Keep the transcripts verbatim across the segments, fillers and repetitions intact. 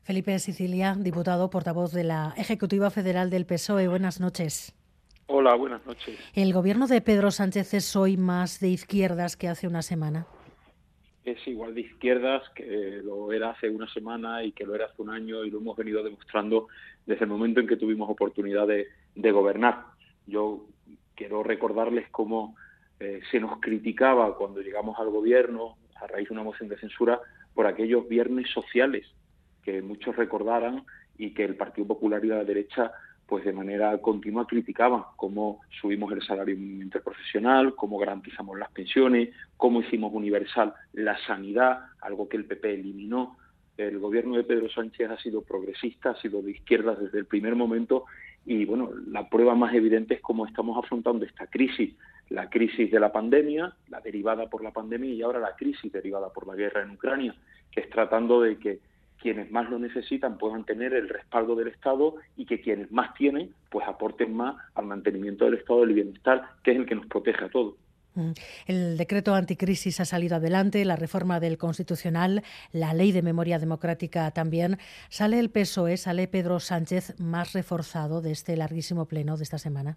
Felipe Sicilia, diputado, portavoz de la Ejecutiva Federal del P S O E. Buenas noches. Hola, buenas noches. ¿El gobierno de Pedro Sánchez es hoy más de izquierdas que hace una semana? Es igual de izquierdas que lo era hace una semana y que lo era hace un año, y lo hemos venido demostrando desde el momento en que tuvimos oportunidad de, de gobernar. Yo quiero recordarles cómo eh, se nos criticaba cuando llegamos al gobierno a raíz de una moción de censura por aquellos viernes sociales que muchos recordarán y que el Partido Popular y la derecha pues de manera continua criticaban, cómo subimos el salario mínimo interprofesional, cómo garantizamos las pensiones, cómo hicimos universal la sanidad, algo que el P P eliminó. El gobierno de Pedro Sánchez ha sido progresista, ha sido de izquierda desde el primer momento, y bueno, la prueba más evidente es cómo estamos afrontando esta crisis, la crisis de la pandemia, la derivada por la pandemia, y ahora la crisis derivada por la guerra en Ucrania, que es tratando de que quienes más lo necesitan puedan tener el respaldo del Estado y que quienes más tienen pues aporten más al mantenimiento del estado del bienestar, que es el que nos protege a todos. El decreto anticrisis ha salido adelante, la reforma del Constitucional, la ley de memoria democrática también. ¿Sale el P S O E, sale Pedro Sánchez más reforzado de este larguísimo pleno de esta semana?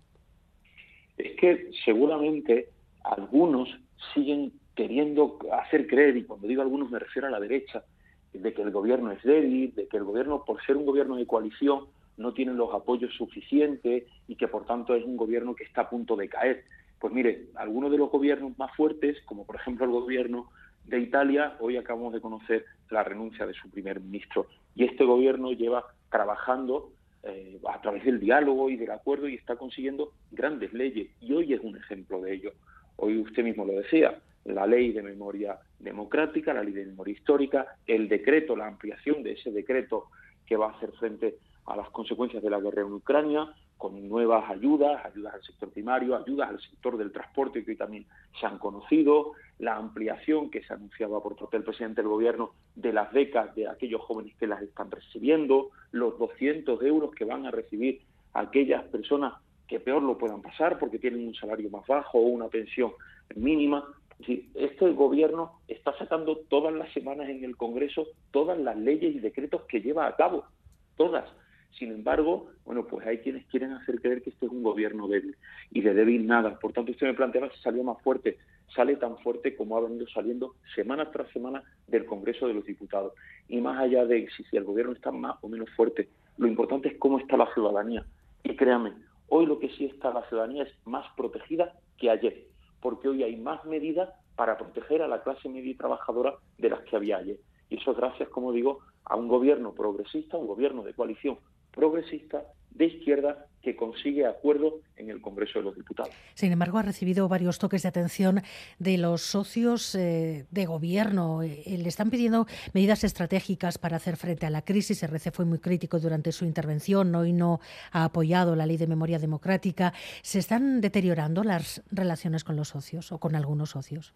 Es que seguramente algunos siguen queriendo hacer creer, y cuando digo algunos me refiero a la derecha, de que el gobierno es débil, de que el gobierno, por ser un gobierno de coalición, no tiene los apoyos suficientes y que por tanto es un gobierno que está a punto de caer. Pues mire, algunos de los gobiernos más fuertes, como por ejemplo el gobierno de Italia, hoy acabamos de conocer la renuncia de su primer ministro, y este gobierno lleva trabajando eh, a través del diálogo y del acuerdo y está consiguiendo grandes leyes, y hoy es un ejemplo de ello. Hoy usted mismo lo decía, la ley de memoria democrática, la ley de memoria histórica, el decreto, la ampliación de ese decreto que va a hacer frente a las consecuencias de la guerra en Ucrania, con nuevas ayudas, ayudas al sector primario, ayudas al sector del transporte que hoy también se han conocido, la ampliación que se anunciaba por parte del presidente del gobierno de las becas de aquellos jóvenes que las están recibiendo, los doscientos euros que van a recibir aquellas personas que peor lo puedan pasar porque tienen un salario más bajo o una pensión mínima. Sí, este gobierno está sacando todas las semanas en el Congreso todas las leyes y decretos que lleva a cabo, todas. Sin embargo, bueno, pues hay quienes quieren hacer creer que este es un gobierno débil, y de débil nada. Por tanto, usted me planteaba si salió más fuerte. Sale tan fuerte como ha venido saliendo semana tras semana del Congreso de los Diputados. Y más allá de si, si el gobierno está más o menos fuerte, lo importante es cómo está la ciudadanía. Y créame, hoy lo que sí está la ciudadanía es más protegida que ayer, porque hoy hay más medidas para proteger a la clase media y trabajadora de las que había ayer. Y eso es gracias, como digo, a un gobierno progresista, un gobierno de coalición progresista de izquierda que consigue acuerdos en el Congreso de los Diputados. Sin embargo, ha recibido varios toques de atención de los socios eh, de gobierno. Eh, le están pidiendo medidas estratégicas para hacer frente a la crisis. R C fue muy crítico durante su intervención. Hoy no ha apoyado la ley de memoria democrática. ¿Se están deteriorando las relaciones con los socios o con algunos socios?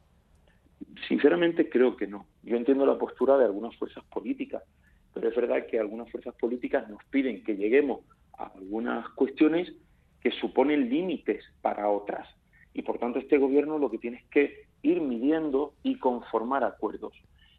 Sinceramente creo que no. Yo entiendo la postura de algunas fuerzas políticas, pero es verdad que algunas fuerzas políticas nos piden que lleguemos a algunas cuestiones que suponen límites para otras. Y por tanto este gobierno lo que tiene es que ir midiendo y conformar acuerdos.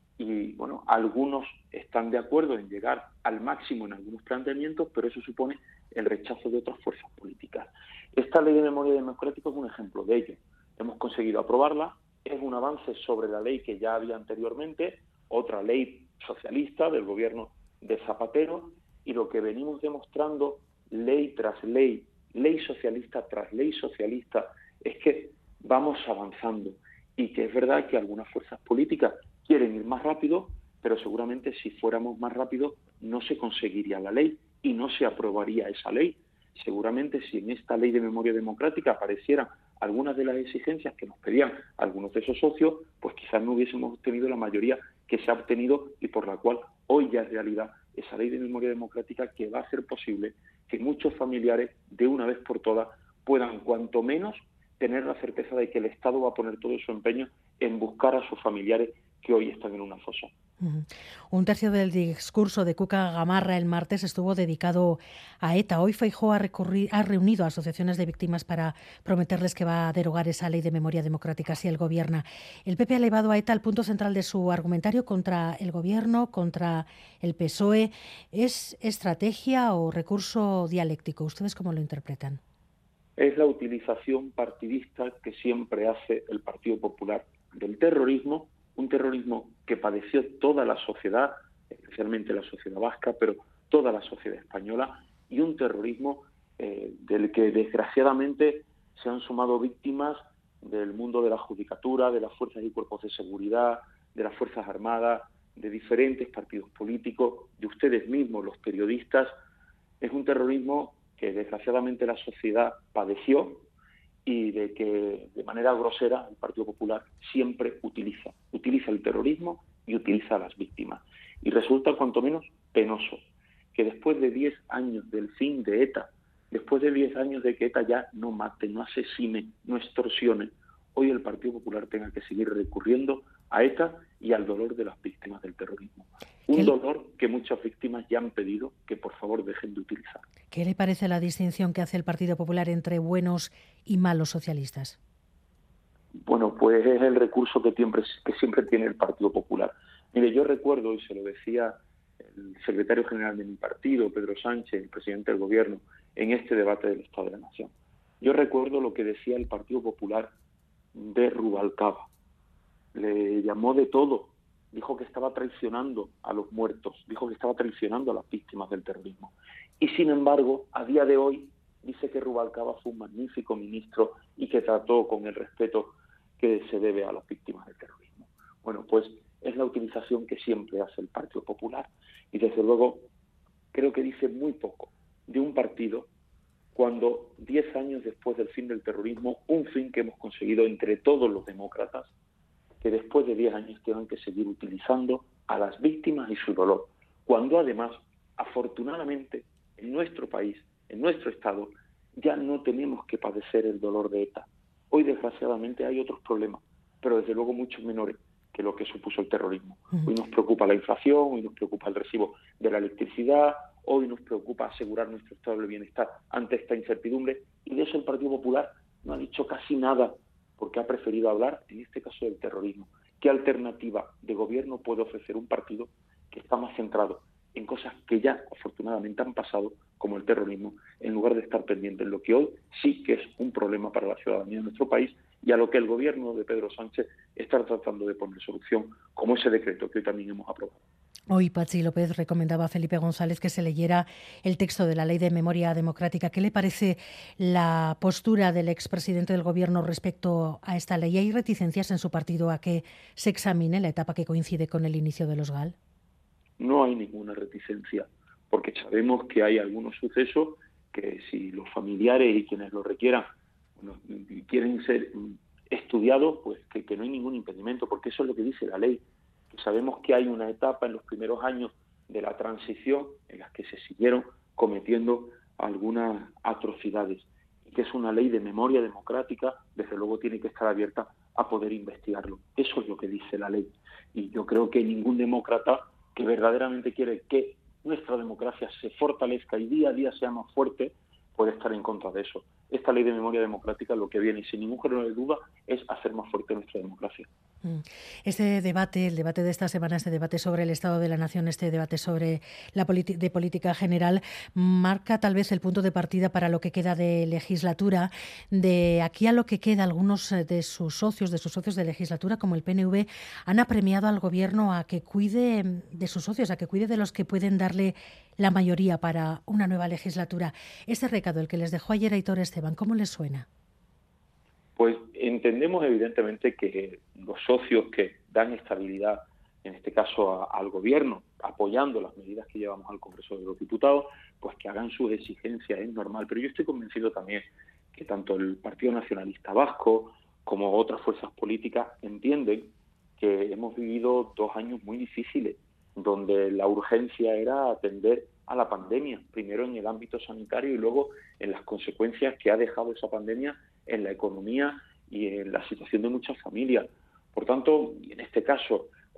Y bueno, algunos están de acuerdo en llegar al máximo en algunos planteamientos, pero eso supone el rechazo de otras fuerzas políticas. Esta ley de memoria democrática es un ejemplo de ello. Hemos conseguido aprobarla, es un avance sobre la ley que ya había anteriormente, otra ley socialista del gobierno de Zapatero, y lo que venimos demostrando ley tras ley, ley socialista tras ley socialista, es que vamos avanzando, y que es verdad que algunas fuerzas políticas quieren ir más rápido, pero seguramente si fuéramos más rápido no se conseguiría la ley y no se aprobaría esa ley. Seguramente si en esta ley de memoria democrática aparecieran algunas de las exigencias que nos pedían algunos de esos socios, pues quizás no hubiésemos obtenido la mayoría que se ha obtenido y por la cual hoy ya es realidad esa ley de memoria democrática que va a hacer posible que muchos familiares de una vez por todas puedan cuanto menos tener la certeza de que el Estado va a poner todo su empeño en buscar a sus familiares que hoy están en una fosa. Ujú. Un tercio del discurso de Cuca Gamarra el martes estuvo dedicado a ETA. Hoy Feijóo ha, recurri- ha reunido a asociaciones de víctimas para prometerles que va a derogar esa ley de memoria democrática si él gobierna. El P P ha elevado a ETA al punto central de su argumentario contra el gobierno, contra el P S O E. ¿Es estrategia o recurso dialéctico? ¿Ustedes cómo lo interpretan? Es la utilización partidista que siempre hace el Partido Popular del terrorismo, un terrorismo que padeció toda la sociedad, especialmente la sociedad vasca, pero toda la sociedad española, y un terrorismo eh, del que desgraciadamente se han sumado víctimas del mundo de la judicatura, de las fuerzas y cuerpos de seguridad, de las Fuerzas Armadas, de diferentes partidos políticos, de ustedes mismos, los periodistas. Es un terrorismo que desgraciadamente la sociedad padeció y de que de manera grosera el Partido Popular siempre utiliza. Utiliza el terrorismo y utiliza a las víctimas. Y resulta cuanto menos penoso que después de diez años del fin de ETA, después de diez años de que ETA ya no mate, no asesine, no extorsione, hoy el Partido Popular tenga que seguir recurriendo a ETA y al dolor de las víctimas del terrorismo. Un ¿Qué, dolor que muchas víctimas ya han pedido que por favor dejen de utilizar. ¿Qué le parece la distinción que hace el Partido Popular entre buenos y malos socialistas? Bueno, pues es el recurso que siempre, que siempre tiene el Partido Popular. Mire, yo recuerdo, y se lo decía el secretario general de mi partido, Pedro Sánchez, el presidente del Gobierno, en este debate del Estado de la Nación. Yo recuerdo lo que decía el Partido Popular de Rubalcaba. Le llamó de todo. Dijo que estaba traicionando a los muertos, dijo que estaba traicionando a las víctimas del terrorismo. Y sin embargo, a día de hoy, dice que Rubalcaba fue un magnífico ministro y que trató con el respeto que se debe a las víctimas del terrorismo. Bueno, pues es la utilización que siempre hace el Partido Popular. Y desde luego, creo que dice muy poco de un partido cuando diez años después del fin del terrorismo, un fin que hemos conseguido entre todos los demócratas, que después de diez años tengan que seguir utilizando a las víctimas y su dolor, cuando además, afortunadamente, en nuestro país, en nuestro Estado, ya no tenemos que padecer el dolor de ETA. Hoy, desgraciadamente, hay otros problemas, pero desde luego mucho menores que lo que supuso el terrorismo. Hoy nos preocupa la inflación, hoy nos preocupa el recibo de la electricidad, hoy nos preocupa asegurar nuestro estado de bienestar ante esta incertidumbre, y de eso el Partido Popular no ha dicho casi nada, porque ha preferido hablar, en este caso, del terrorismo. ¿Qué alternativa de gobierno puede ofrecer un partido que está más centrado en cosas que ya afortunadamente han pasado, como el terrorismo, en lugar de estar pendiente en lo que hoy sí que es un problema para la ciudadanía de nuestro país y a lo que el gobierno de Pedro Sánchez está tratando de poner solución, como ese decreto que hoy también hemos aprobado? Hoy Patxi López recomendaba a Felipe González que se leyera el texto de la Ley de Memoria Democrática. ¿Qué le parece la postura del expresidente del Gobierno respecto a esta ley? ¿Hay reticencias en su partido a que se examine la etapa que coincide con el inicio de los GAL? No hay ninguna reticencia, porque sabemos que hay algunos sucesos que si los familiares y quienes lo requieran bueno, quieren ser estudiados, pues que, que no hay ningún impedimento, porque eso es lo que dice la ley. Sabemos que hay una etapa en los primeros años de la transición en las que se siguieron cometiendo algunas atrocidades y que es una ley de memoria democrática, desde luego tiene que estar abierta a poder investigarlo. Eso es lo que dice la ley. Y yo creo que ningún demócrata que verdaderamente quiere que nuestra democracia se fortalezca y día a día sea más fuerte puede estar en contra de eso. Esta ley de memoria democrática lo que viene, y sin ningún género de duda, es hacer más fuerte nuestra democracia. Este debate, el debate de esta semana, este debate sobre el Estado de la Nación, este debate sobre la politi- de política general, marca tal vez el punto de partida para lo que queda de legislatura. De aquí a lo que queda, algunos de sus socios, de sus socios de legislatura, como el P N V, han apremiado al Gobierno a que cuide de sus socios, a que cuide de los que pueden darle la mayoría para una nueva legislatura. Ese recado, el que les dejó ayer Aitor Esteban, ¿cómo les suena? Pues entendemos evidentemente que los socios que dan estabilidad, en este caso a, al gobierno, apoyando las medidas que llevamos al Congreso de los Diputados, pues que hagan sus exigencias, es normal. Pero yo estoy convencido también que tanto el Partido Nacionalista Vasco como otras fuerzas políticas entienden que hemos vivido dos años muy difíciles, donde la urgencia era atender a la pandemia, primero en el ámbito sanitario y luego en las consecuencias que ha dejado esa pandemia en la economía y en la situación de muchas familias. Por tanto, y en este caso,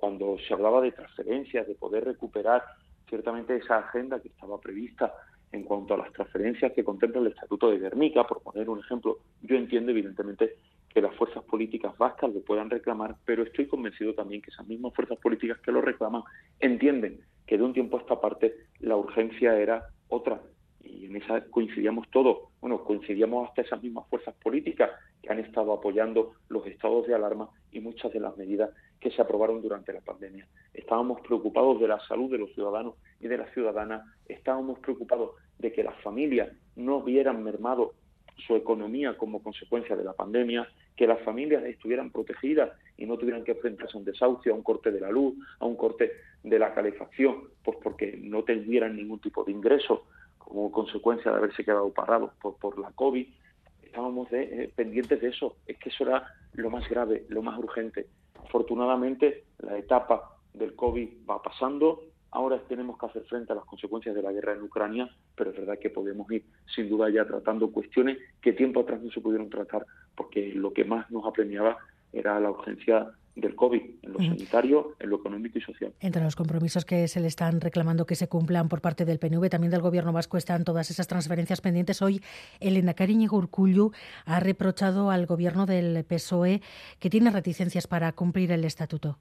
cuando se hablaba de transferencias, de poder recuperar ciertamente esa agenda que estaba prevista en cuanto a las transferencias que contempla el Estatuto de Gernika, por poner un ejemplo. Yo entiendo evidentemente que las fuerzas políticas vascas lo puedan reclamar, pero estoy convencido también que esas mismas fuerzas políticas que lo reclaman entienden que de un tiempo a esta parte la urgencia era otra, y en esa coincidíamos todos. Bueno, coincidíamos hasta esas mismas fuerzas políticas que han estado apoyando los estados de alarma y muchas de las medidas que se aprobaron durante la pandemia. Estábamos preocupados de la salud de los ciudadanos y de las ciudadanas, estábamos preocupados de que las familias no vieran mermado su economía como consecuencia de la pandemia, que las familias estuvieran protegidas y no tuvieran que enfrentarse a un desahucio, a un corte de la luz, a un corte de la calefacción, pues porque no tuvieran ningún tipo de ingreso como consecuencia de haberse quedado parados por, por la COVID. Estábamos de, eh, pendientes de eso. Es que eso era lo más grave, lo más urgente. Afortunadamente, la etapa del COVID va pasando. Ahora tenemos que hacer frente a las consecuencias de la guerra en Ucrania, pero es verdad que podemos ir, sin duda, ya tratando cuestiones que tiempo atrás no se pudieron tratar, porque lo que más nos apremiaba era la urgencia del COVID, en lo sanitario, en lo económico y social. Entre los compromisos que se le están reclamando que se cumplan por parte del P N V, también del Gobierno vasco, están todas esas transferencias pendientes. Hoy el lehendakari Iñigo Urkullu ha reprochado al Gobierno del P S O E que tiene reticencias para cumplir el Estatuto.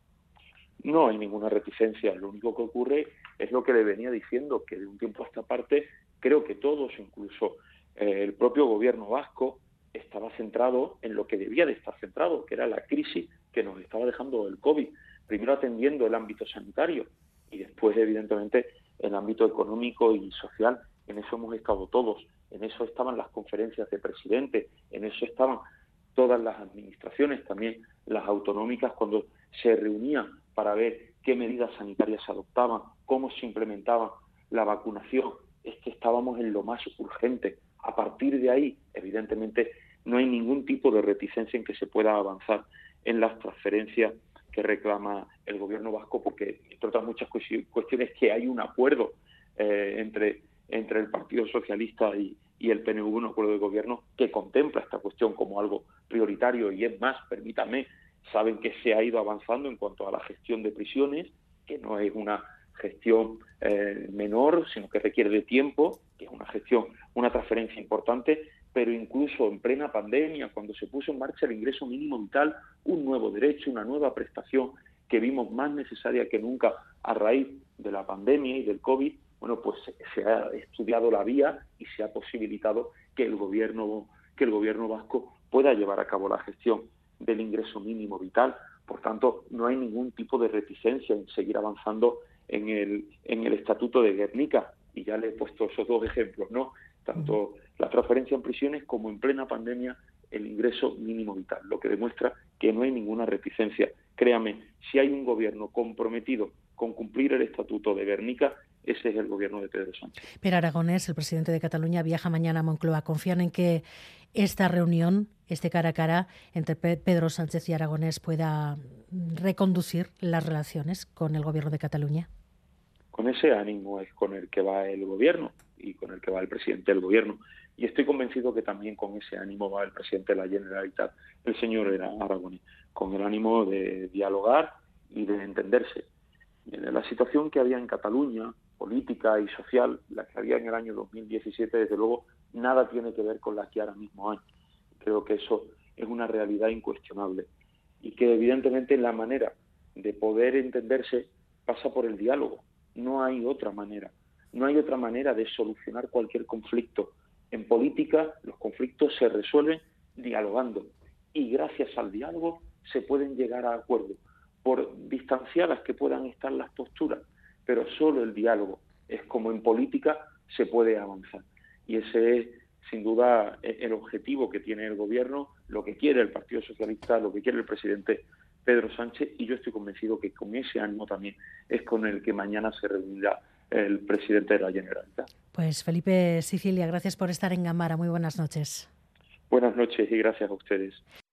No hay ninguna reticencia. Lo único que ocurre es lo que le venía diciendo, que de un tiempo a esta parte creo que todos, incluso eh, el propio Gobierno vasco, estaba centrado en lo que debía de estar centrado, que era la crisis que nos estaba dejando el COVID, primero atendiendo el ámbito sanitario y después, evidentemente, el ámbito económico y social. En eso hemos estado todos, en eso estaban las conferencias de presidentes, en eso estaban todas las administraciones, también las autonómicas, cuando se reunían para ver qué medidas sanitarias se adoptaban, cómo se implementaba la vacunación. Es que estábamos en lo más urgente. A partir de ahí, evidentemente, no hay ningún tipo de reticencia en que se pueda avanzar en las transferencias que reclama el Gobierno vasco, porque, entre otras muchas cuestiones, que hay un acuerdo eh, entre, entre el Partido Socialista y, y el P N V, un acuerdo de gobierno que contempla esta cuestión como algo prioritario. Y es más, permítanme, saben que se ha ido avanzando en cuanto a la gestión de prisiones, que no es una gestión eh, menor, sino que requiere de tiempo, que es una gestión, una transferencia importante, pero incluso en plena pandemia, cuando se puso en marcha el ingreso mínimo vital, un nuevo derecho, una nueva prestación que vimos más necesaria que nunca a raíz de la pandemia y del COVID, bueno, pues se ha estudiado la vía y se ha posibilitado que el gobierno, que el gobierno vasco pueda llevar a cabo la gestión del ingreso mínimo vital. Por tanto, no hay ningún tipo de reticencia en seguir avanzando en el, en el Estatuto de Gernika. Y ya le he puesto esos dos ejemplos, ¿no? Tanto la transferencia en prisiones como en plena pandemia el ingreso mínimo vital, lo que demuestra que no hay ninguna reticencia. Créame, si hay un gobierno comprometido con cumplir el Estatuto de Gernika, ese es el gobierno de Pedro Sánchez. Pere Aragonés, el presidente de Cataluña, viaja mañana a Moncloa. ¿Confían en que esta reunión, este cara a cara entre Pedro Sánchez y Aragonés, pueda reconducir las relaciones con el gobierno de Cataluña? Con ese ánimo es con el que va el gobierno y con el que va el presidente del gobierno. Y estoy convencido que también con ese ánimo va el presidente de la Generalitat, el señor Aragonés, con el ánimo de dialogar y de entenderse. Y en la situación que había en Cataluña, política y social, la que había en el año dos mil diecisiete, desde luego, nada tiene que ver con la que ahora mismo hay. Creo que eso es una realidad incuestionable. Y que evidentemente la manera de poder entenderse pasa por el diálogo. No hay otra manera. No hay otra manera de solucionar cualquier conflicto. En política, los conflictos se resuelven dialogando. Y gracias al diálogo se pueden llegar a acuerdos. Por distanciadas que puedan estar las posturas, pero solo el diálogo es como en política se puede avanzar. Y ese es, sin duda, el objetivo que tiene el gobierno, lo que quiere el Partido Socialista, lo que quiere el presidente Pedro Sánchez, y yo estoy convencido que con ese ánimo también es con el que mañana se reunirá el presidente de la Generalitat. Pues Felipe Sicilia, gracias por estar en Gamara. Muy buenas noches. Buenas noches y gracias a ustedes.